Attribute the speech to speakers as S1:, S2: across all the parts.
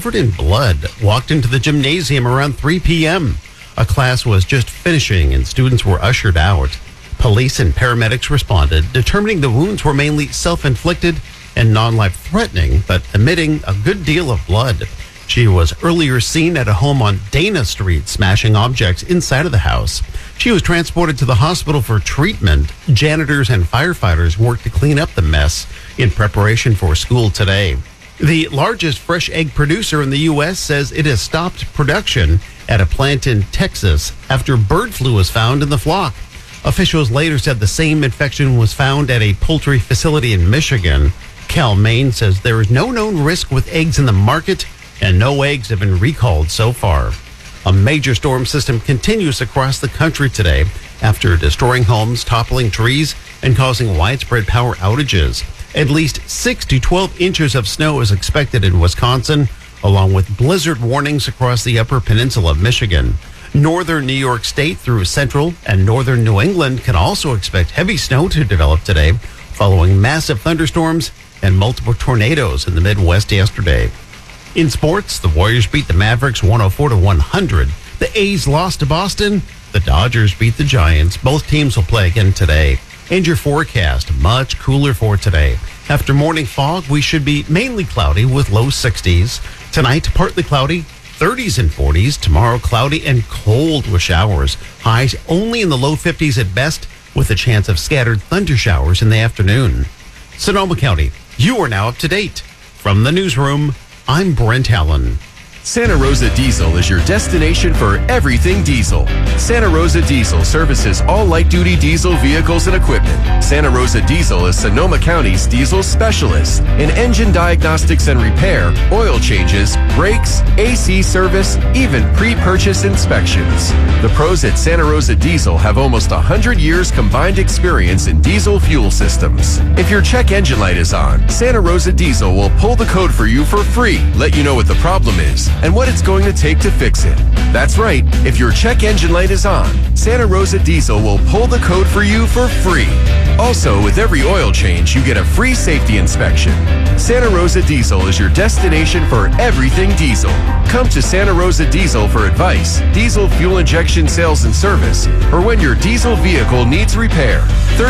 S1: Covered in blood, walked into the gymnasium around 3 p.m. A class was just finishing and students were ushered out. Police and paramedics responded, determining the wounds were mainly self-inflicted and non-life-threatening, but emitting a good deal of blood. She was earlier seen at a home on Dana Street, smashing objects inside of the house. She was transported to the hospital for treatment. Janitors and firefighters worked to clean up the mess in preparation for school today. The largest fresh egg producer in the U.S. says it has stopped production at a plant in Texas after bird flu was found in the flock. Officials later said the same infection was found at a poultry facility in Michigan. Cal-Maine says there is no known risk with eggs in the market and no eggs have been recalled so far. A major storm system continues across the country today after destroying homes, toppling trees, and causing widespread power outages. At least 6 to 12 inches of snow is expected in Wisconsin, along with blizzard warnings across the upper peninsula of Michigan. Northern New York State through central and northern New England can also expect heavy snow to develop today, following massive thunderstorms and multiple tornadoes in the Midwest yesterday. In sports, the Warriors beat the Mavericks 104-100. The A's lost to Boston. The Dodgers beat the Giants. Both teams will play again today. And your forecast, much cooler for today. After morning fog, we should be mainly cloudy with low 60s. Tonight, partly cloudy, 30s and 40s. Tomorrow, cloudy and cold with showers. Highs only in the low 50s at best, with a chance of scattered thunder showers in the afternoon. Sonoma County, you are now up to date. From the newsroom, I'm Brent Allen.
S2: Santa Rosa Diesel is your destination for everything diesel. Santa Rosa Diesel services all light-duty diesel vehicles and equipment. Santa Rosa Diesel is Sonoma County's diesel specialist in engine diagnostics and repair, oil changes, brakes, AC service, even pre-purchase inspections. The pros at Santa Rosa Diesel have almost 100 years combined experience in diesel fuel systems. If your check engine light is on, Santa Rosa Diesel will pull the code for you for free, let you know what the problem is, and what it's going to take to fix it. That's right, if your check engine light is on, Santa Rosa Diesel will pull the code for you for free. Also, with every oil change, you get a free safety inspection. Santa Rosa Diesel is your destination for everything diesel. Come to Santa Rosa Diesel for advice, diesel fuel injection sales and service, or when your diesel vehicle needs repair.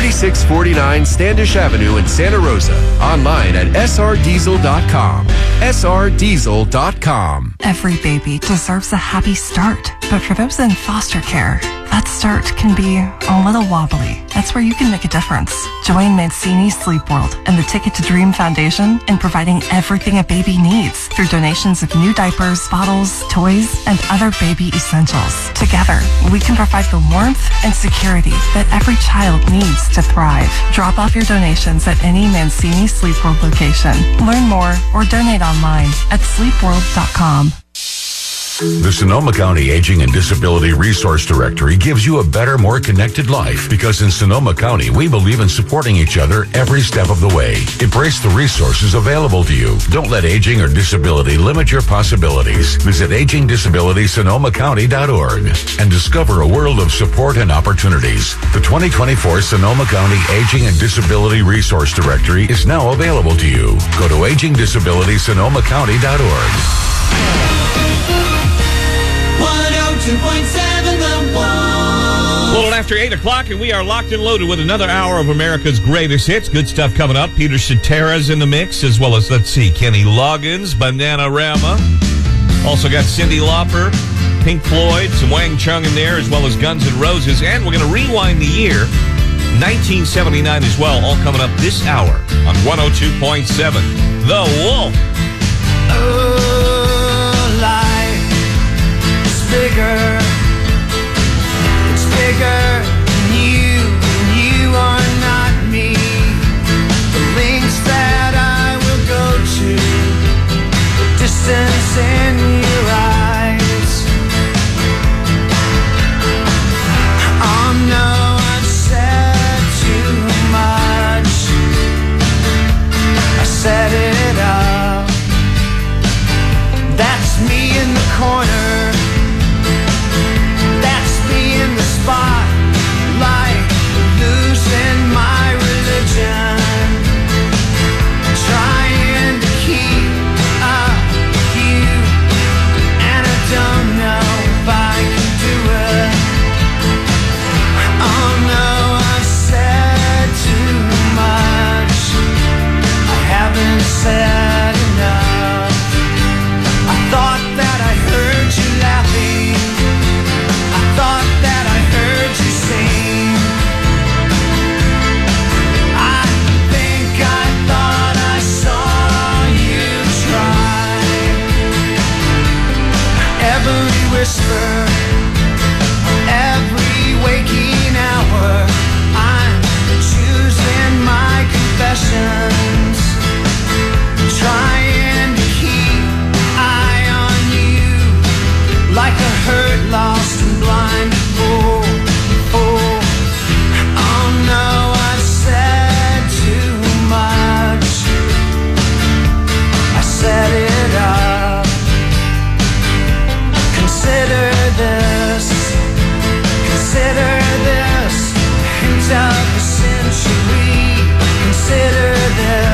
S2: 3649 Standish Avenue in Santa Rosa. Online at srdiesel.com. srdiesel.com.
S3: Every baby deserves a happy start, but for those in foster care, that start can be a little wobbly. That's where you can make a difference. Join Mancini Sleep World and the Ticket to Dream Foundation in providing everything a baby needs through donations of new diapers, bottles, toys, and other baby essentials. Together, we can provide the warmth and security that every child needs to thrive. Drop off your donations at any Mancini Sleep World location. Learn more or donate online at sleepworld.com.
S4: The Sonoma County Aging and Disability Resource Directory gives you a better, more connected life because in Sonoma County, we believe in supporting each other every step of the way. Embrace the resources available to you. Don't let aging or disability limit your possibilities. Visit agingdisabilityssonomacounty.org and discover a world of support and opportunities. The 2024 Sonoma County Aging and Disability Resource Directory is now available to you. Go to agingdisabilityssonomacounty.org.
S5: 102.7 The One.
S6: A little after 8 o'clock, and we are locked and loaded with another hour of America's greatest hits. Good stuff coming up. Peter Cetera's in the mix, as well as, Kenny Loggins, Bananarama. Also got Cyndi Lauper, Pink Floyd, some Wang Chung in there, as well as Guns N' Roses. And we're going to rewind the year, 1979 as well, all coming up this hour on 102.7 The Wolf.
S5: Bigger, it's bigger than you, and you are not me. The links that I will go to, the distance in your eyes. No, I've said too much. I set it up. That's me in the corner. In the spotlight, losing my religion, trying to keep up with you. whisper every waking hour. I'm choosing my confessions, trying to keep eye on you like a hurt, lost and blind fool. Oh no, I've said too much. I set it up. Consider this hint of the century. Consider this.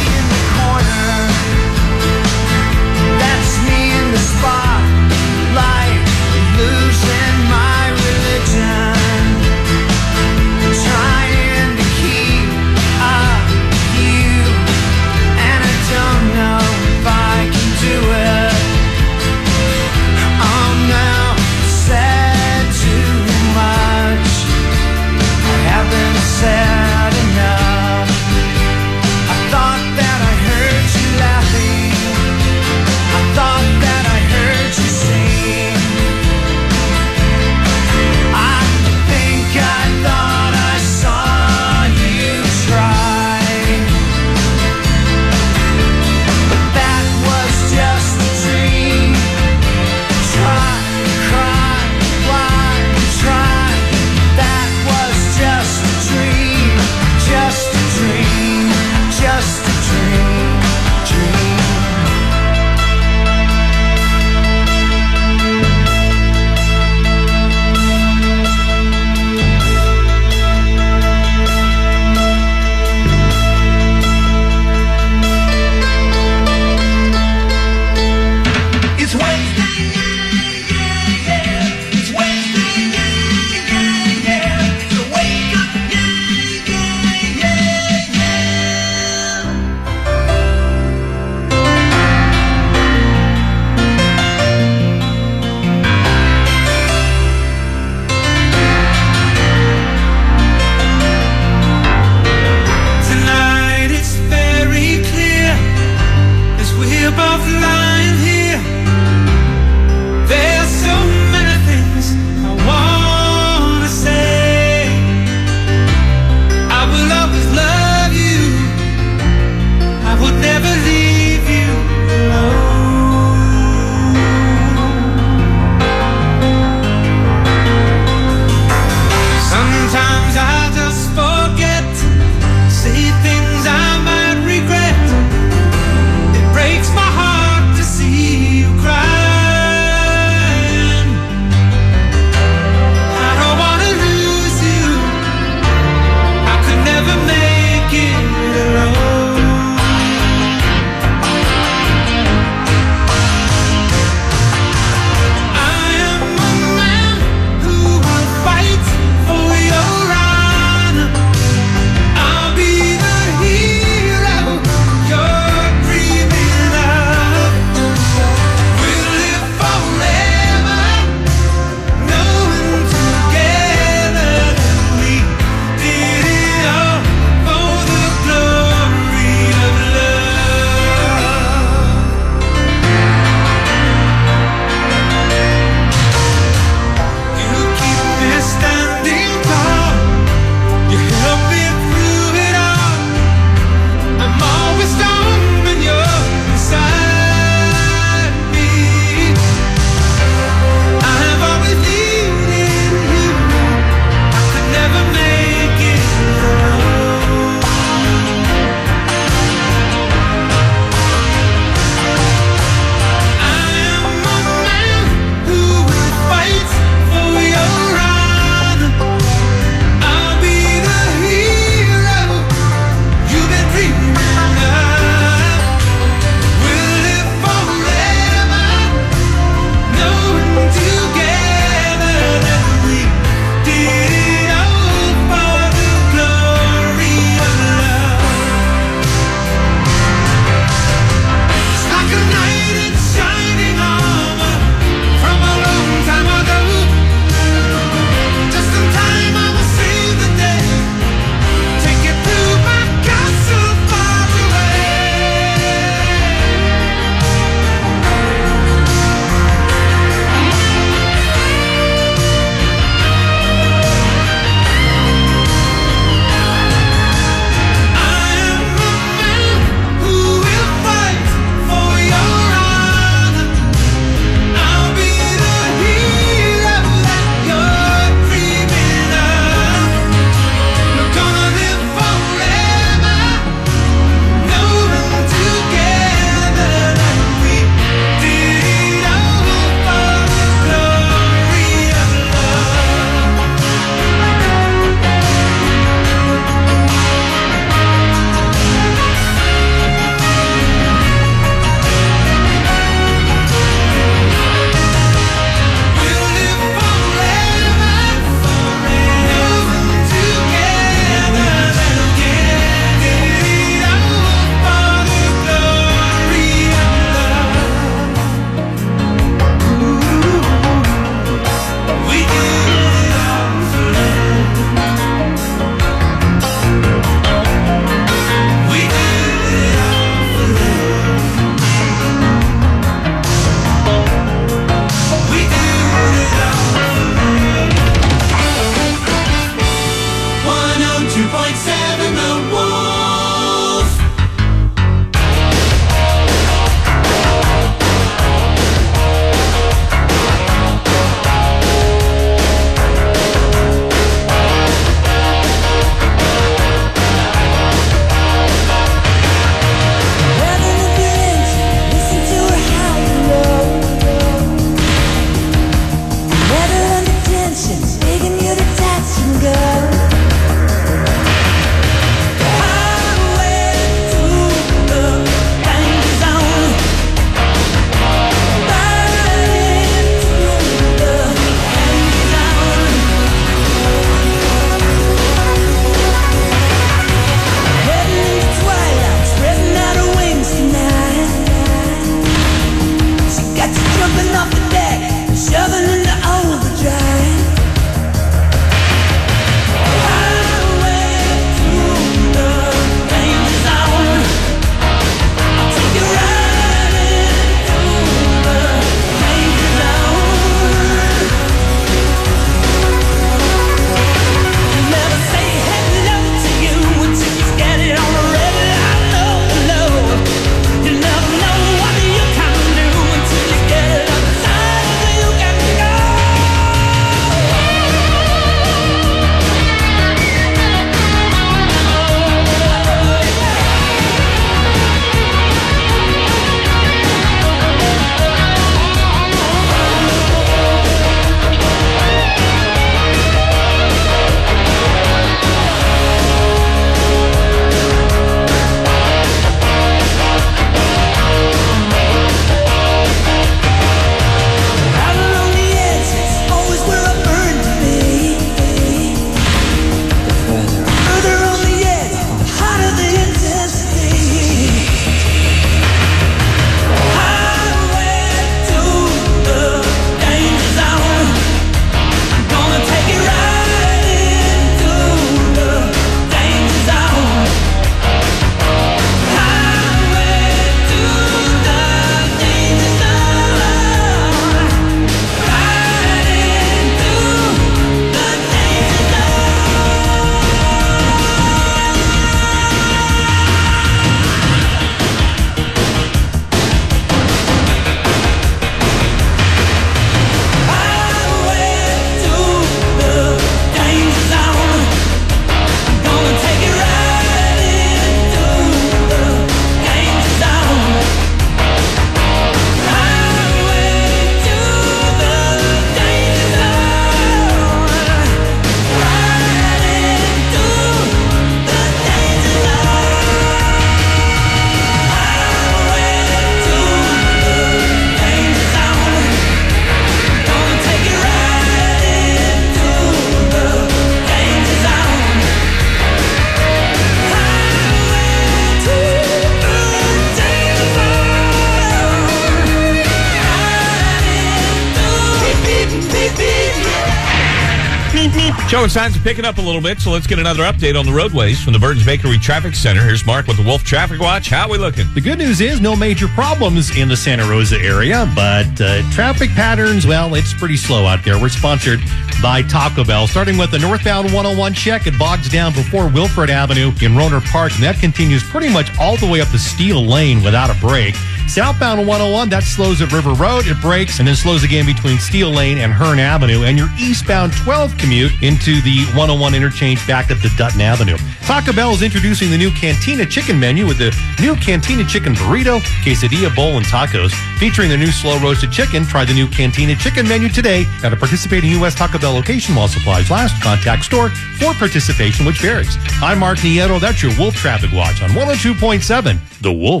S6: Showing signs of picking up a little bit, so let's get another update on the roadways from the Burton's Bakery Traffic Center. Here's Mark with the Wolf Traffic Watch. How are we looking?
S7: The good news is no major problems in the Santa Rosa area, but traffic patterns, well, it's pretty slow out there. We're sponsored by Taco Bell. Starting with the northbound 101 check, it bogs down before Wilfred Avenue in Roner Park, and that continues pretty much all the way up the Steel Lane without a break. Southbound 101, that slows at River Road. It breaks and then slows again between Steel Lane and Hearn Avenue. And your eastbound 12 commute into the 101 interchange back up to Dutton Avenue. Taco Bell is introducing the new Cantina Chicken menu with the new Cantina Chicken Burrito, Quesadilla Bowl, and Tacos. Featuring the new slow roasted chicken, try the new Cantina Chicken menu today at a participating U.S. Taco Bell location while supplies last. Contact store for participation, which varies. I'm Mark Nieto. That's your Wolf Traffic Watch on 102.7 The Wolf.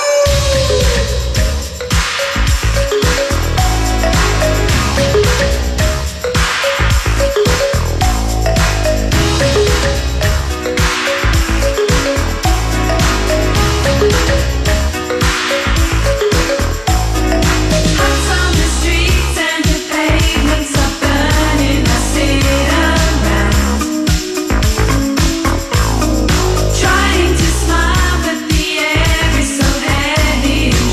S5: Trying to smile, but the air is so heavy and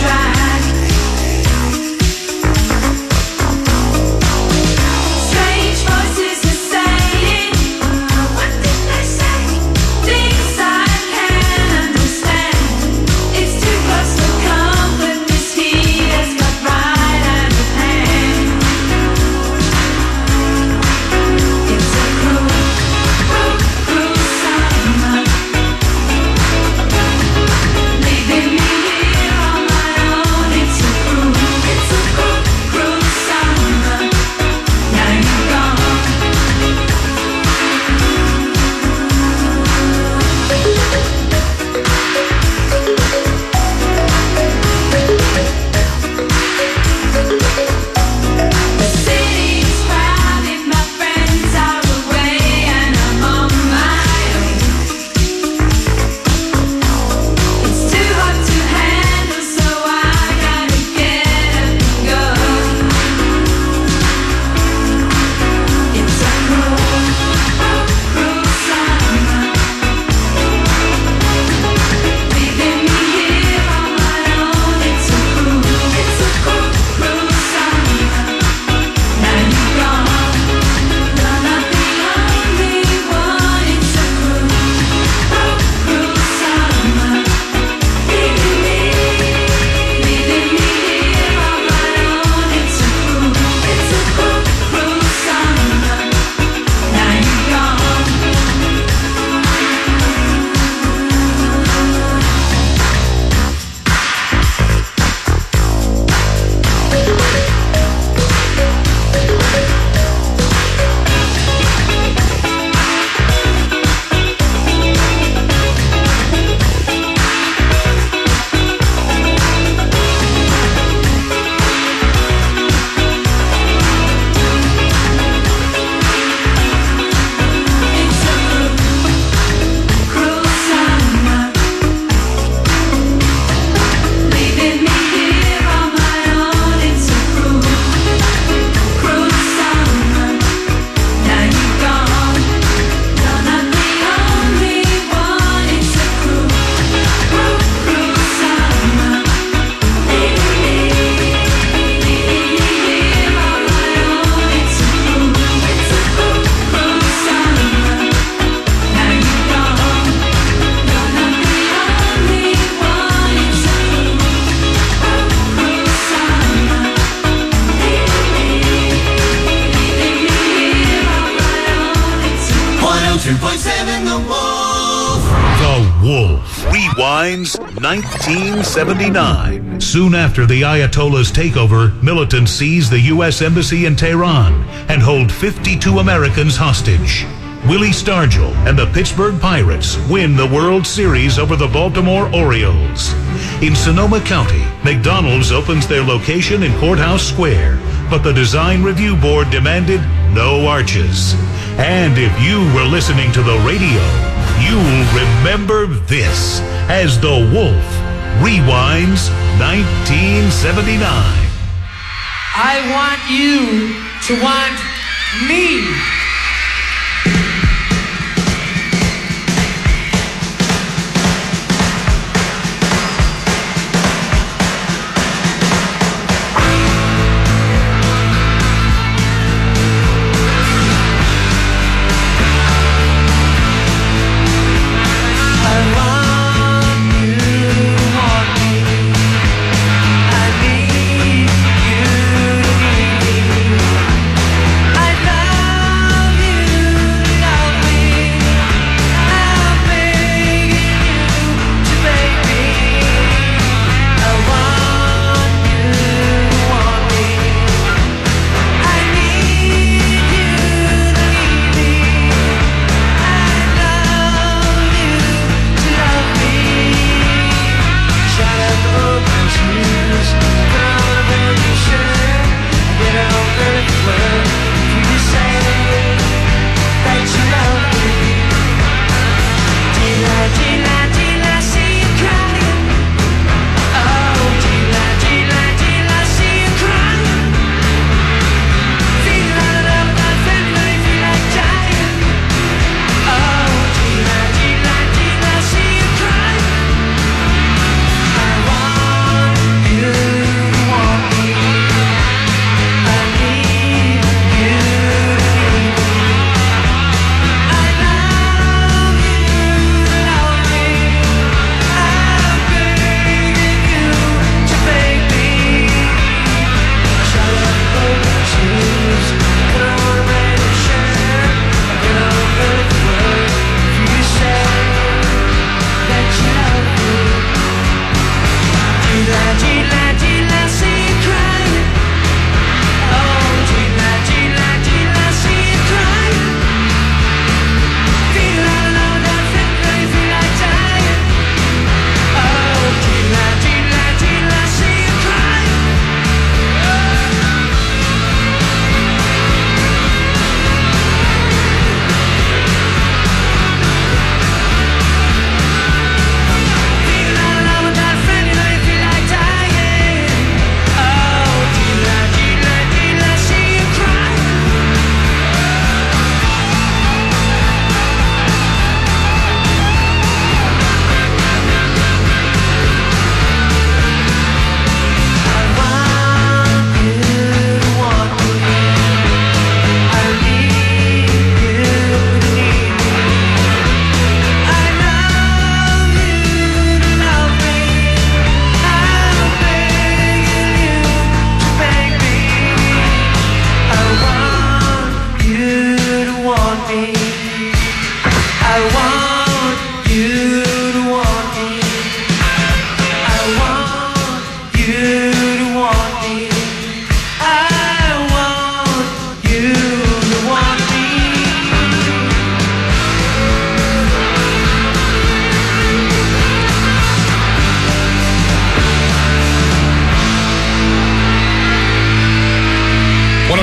S8: Rewinds 1979. Soon after the Ayatollah's takeover, militants seized the U.S. Embassy in Tehran and hold 52 Americans hostage. Willie Stargell and the Pittsburgh Pirates win the World Series over the Baltimore Orioles. In Sonoma County, McDonald's opens their location in Courthouse Square, but the Design Review Board demanded no arches. And if you were listening to the radio, you'll remember this as The Wolf Rewinds 1979.
S5: I want you to want me.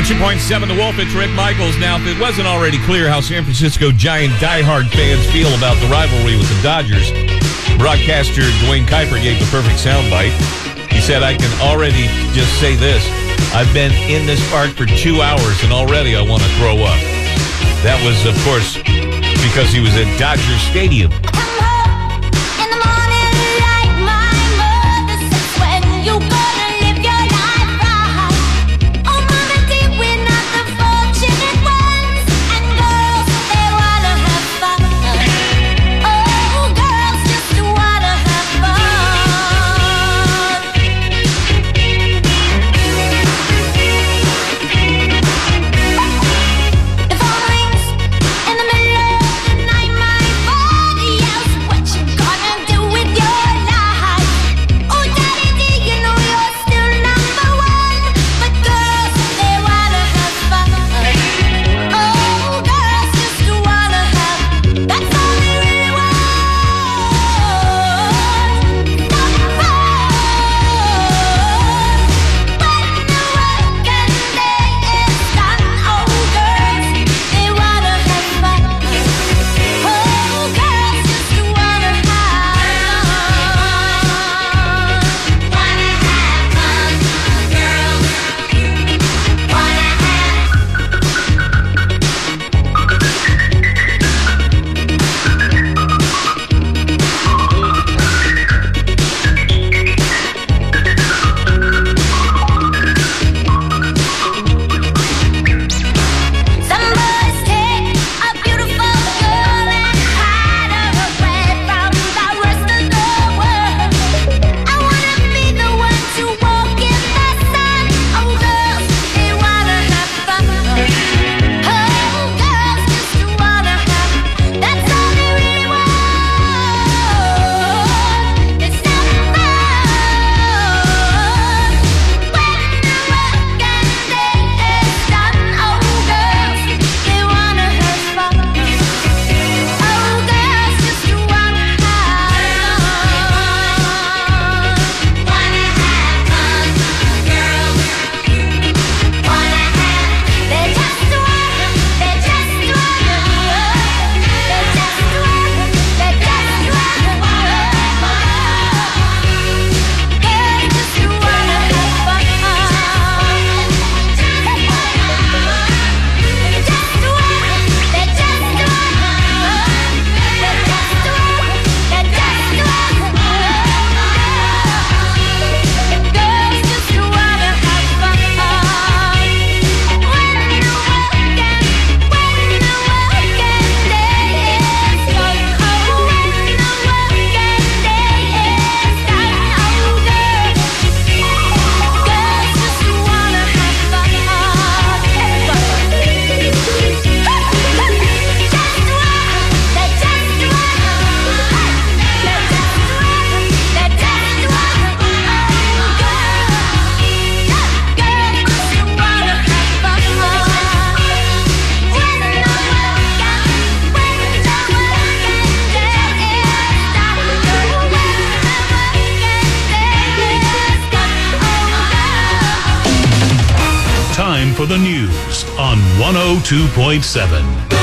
S6: 102.7 The Wolf, it's Rick Michaels. Now, if it wasn't already clear how San Francisco Giant diehard fans feel about the rivalry with the Dodgers, broadcaster Dwayne Kuiper gave the perfect soundbite. He said, I can already just say this. I've been in this park for 2 hours, and already I want to throw up. That was, of course, because he was at Dodger Stadium.
S8: For the news on 102.7.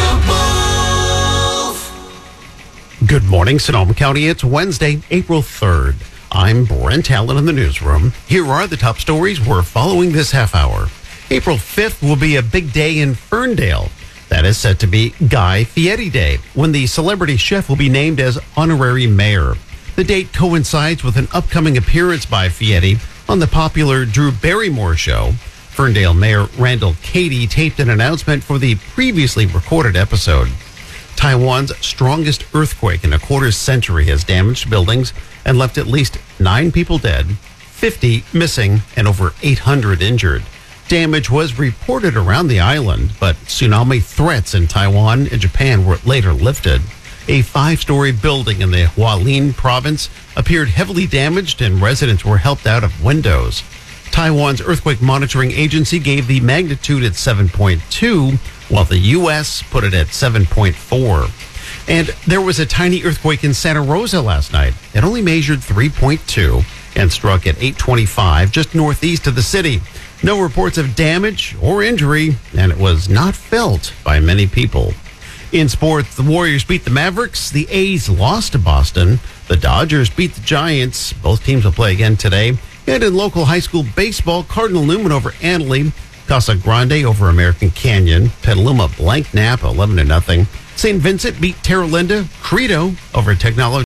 S1: Good morning, Sonoma County. It's Wednesday, April 3rd. I'm Brent Allen in the newsroom. Here are the top stories we're following this half hour. April 5th will be a big day in Ferndale. That is set to be Guy Fieri Day, when the celebrity chef will be named as honorary mayor. The date coincides with an upcoming appearance by Fieri on the popular Drew Barrymore show. Ferndale Mayor Randall Cady taped an announcement for the previously recorded episode. Taiwan's strongest earthquake in a quarter century has damaged buildings and left at least 9 people dead, 50 missing, and over 800 injured. Damage was reported around the island, but tsunami threats in Taiwan and Japan were later lifted. A 5-story building in the Hualien province appeared heavily damaged and residents were helped out of windows. Taiwan's earthquake monitoring agency gave the magnitude at 7.2, while the U.S. put it at 7.4. And there was a tiny earthquake in Santa Rosa last night. It only measured 3.2 and struck at 8:25 just northeast of the city. No reports of damage or injury, and it was not felt by many people. In sports, the Warriors beat the Mavericks. The A's lost to Boston. The Dodgers beat the Giants. Both teams will play again today. And in local high school baseball, Cardinal Newman over Annalee. Casa Grande over American Canyon. Petaluma blanked Napa 11-0. St. Vincent beat Terra Linda. Credo over Technology